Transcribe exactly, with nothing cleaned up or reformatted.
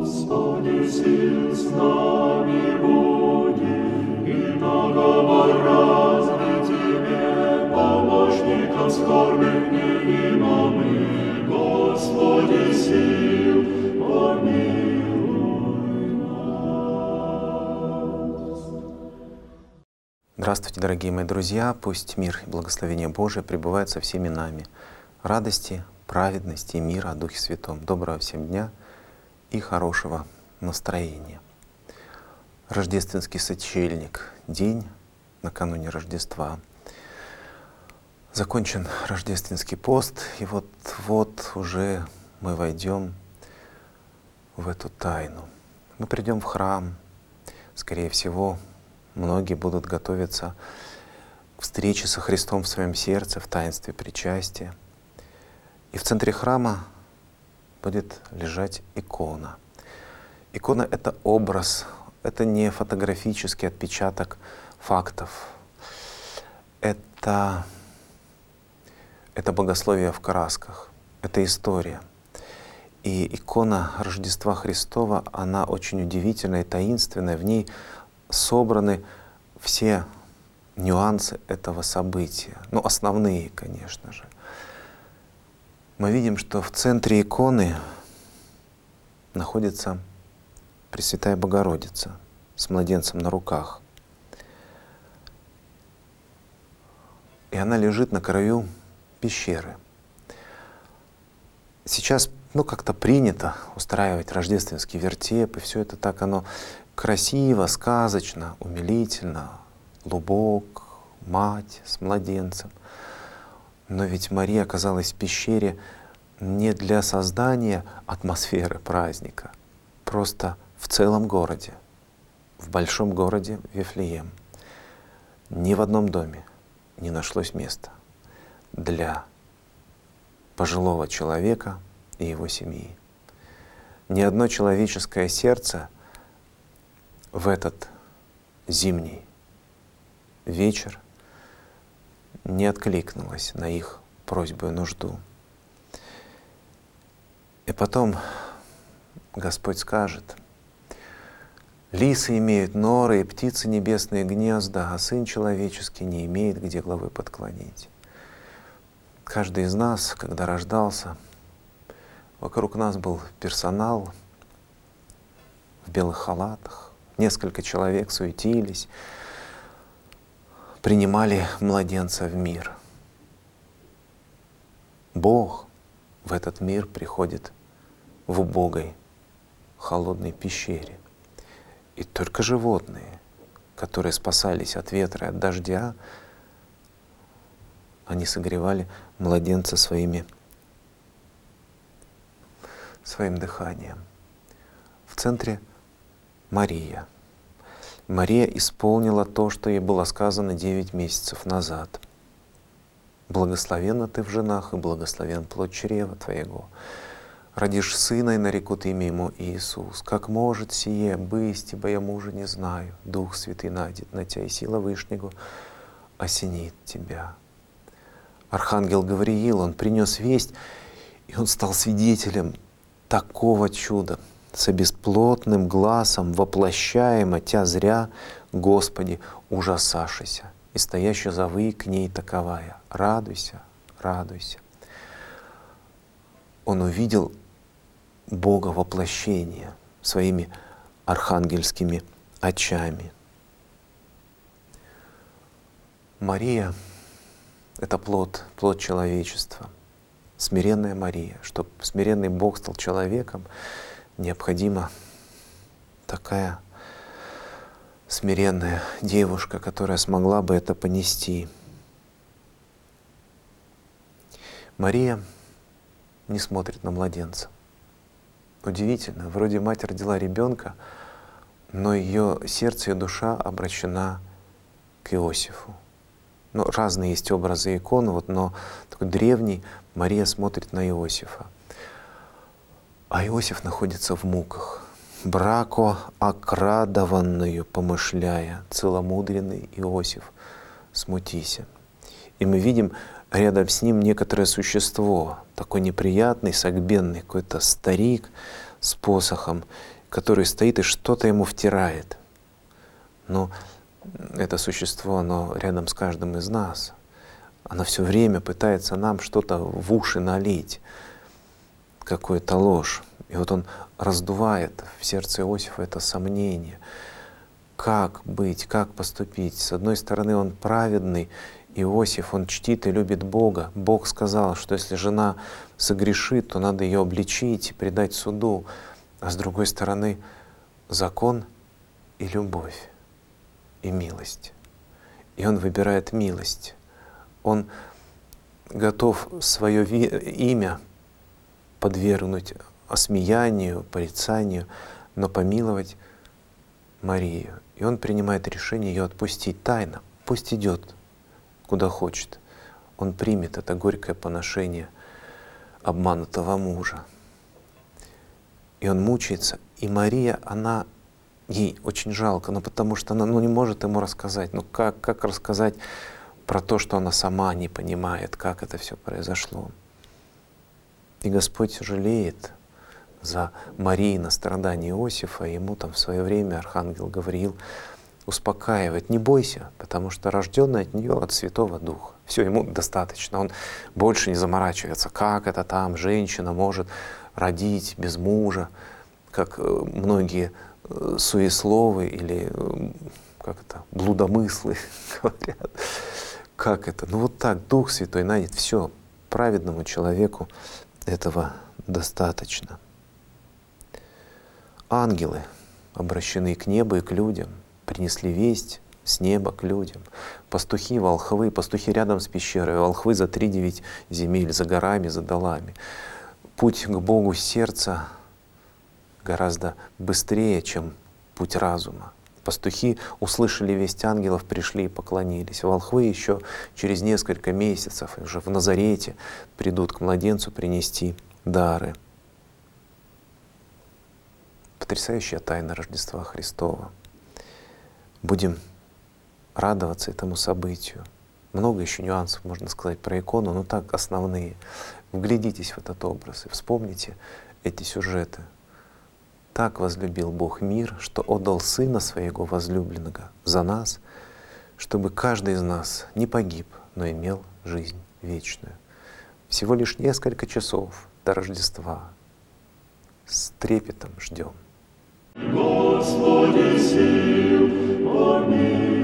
Господи, сил с нами буди, и наговор разве Тебе, помощником скорбных невидимых, Господи, сил, помилуй нас. Здравствуйте, дорогие мои друзья! Пусть мир и благословение Божие пребывают со всеми нами. Радости, праведности и мира о Духе Святом. Доброго всем дня и хорошего настроения. Рождественский сочельник, день накануне Рождества. Закончен рождественский пост, и вот, вот уже мы войдем в эту тайну. Мы придем в храм, скорее всего, многие будут готовиться к встрече со Христом в своем сердце, в таинстве причастия. И в центре храма будет лежать икона. Икона — это образ, это не фотографический отпечаток фактов. Это, это богословие в красках, это история. И икона Рождества Христова, она очень удивительная и таинственная. В ней собраны все нюансы этого события. Ну, основные, конечно же. Мы видим, что в центре иконы находится Пресвятая Богородица с младенцем на руках. И она лежит на краю пещеры. Сейчас, ну, как-то принято устраивать рождественский вертеп, и все это так, оно красиво, сказочно, умилительно. Лубок, мать с младенцем. Но ведь Мария оказалась в пещере не для создания атмосферы праздника, просто в целом городе, в большом городе Вифлеем. Ни в одном доме не нашлось места для пожилого человека и его семьи. Ни одно человеческое сердце в этот зимний вечер не откликнулось на их просьбу и нужду. И потом Господь скажет: «Лисы имеют норы, и птицы небесные гнезда, а Сын Человеческий не имеет, где главы подклонить». Каждый из нас, когда рождался, вокруг нас был персонал в белых халатах, несколько человек суетились, принимали младенца в мир. Бог в этот мир приходит в убогой, холодной пещере. И только животные, которые спасались от ветра и от дождя, они согревали младенца своими, своим дыханием. В центре Мария. Мария исполнила то, что ей было сказано девять месяцев назад. «Благословенна ты в женах, и благословен плод чрева твоего. Родишь сына, и нарекут имя ему Иисус. Как может сие быть, ибо я мужа не знаю. Дух Святый найдет на тебя, и сила Вышнего осенит тебя». Архангел Гавриил, он принес весть, и он стал свидетелем такого чуда. «Со бесплотным глазом воплощаемо тя зря, Господи, ужасашися, и стоящая завы к ней таковая. Радуйся, радуйся». Он увидел Бога воплощения своими архангельскими очами. Мария — это плод, плод человечества, смиренная Мария. Чтобы смиренный Бог стал человеком, необходима такая смиренная девушка, которая смогла бы это понести. Мария не смотрит на младенца. Удивительно, вроде мать родила ребенка, но ее сердце и душа обращена к Иосифу. Ну, разные есть образы икон, вот, но такой древний Мария смотрит на Иосифа. А Иосиф находится в муках. «Брако окрадованную помышляя, целомудренный Иосиф, смутися». И мы видим рядом с ним некоторое существо, такой неприятный, согбенный какой-то старик с посохом. который стоит и что-то ему втирает. Но это существо, оно рядом с каждым из нас. Оно все время пытается нам что-то в уши налить, какую-то ложь. И вот он раздувает в сердце Иосифа это сомнение. Как быть, как поступить? С одной стороны, он праведный, Иосиф, он чтит и любит Бога. Бог сказал, что если жена согрешит, то надо ее обличить и предать суду. А с другой стороны, закон и любовь, и милость. И он выбирает милость. Он готов свое имя подвергнуть осмеянию, порицанию, но помиловать Марию. И он принимает решение ее отпустить тайно. Пусть идет, куда хочет. Он примет это горькое поношение обманутого мужа. И он мучается. И Мария, она, ей очень жалко, но потому что она ну, не может ему рассказать. Ну как, как рассказать про то, что она сама не понимает, как это все произошло. И Господь жалеет за Марии страдания Иосифа, и ему там в свое время архангел Гавриил успокаивает: не бойся, потому что рожденный от нее от Святого Духа. Все, ему достаточно, он больше не заморачивается, как это там женщина может родить без мужа, как многие суесловы или как это, блудомыслы говорят. Как это? Ну вот так, Дух Святой найдет. Все, праведному человеку этого достаточно. Ангелы, обращенные к небу и к людям, принесли весть с неба к людям. Пастухи, волхвы, пастухи рядом с пещерой, волхвы за три девять земель, за горами, за долами. Путь к Богу сердца гораздо быстрее, чем путь разума. Пастухи услышали весть ангелов, пришли и поклонились. Волхвы еще через несколько месяцев уже в Назарете придут к младенцу принести дары. Потрясающая тайна Рождества Христова. Будем радоваться этому событию. Много еще нюансов можно сказать про икону, но так основные. Вглядитесь в этот образ и вспомните эти сюжеты. Так возлюбил Бог мир, что отдал Сына Своего возлюбленного за нас, чтобы каждый из нас не погиб, но имел жизнь вечную. Всего лишь несколько часов до Рождества. С трепетом ждем. Господи сил, помилуй.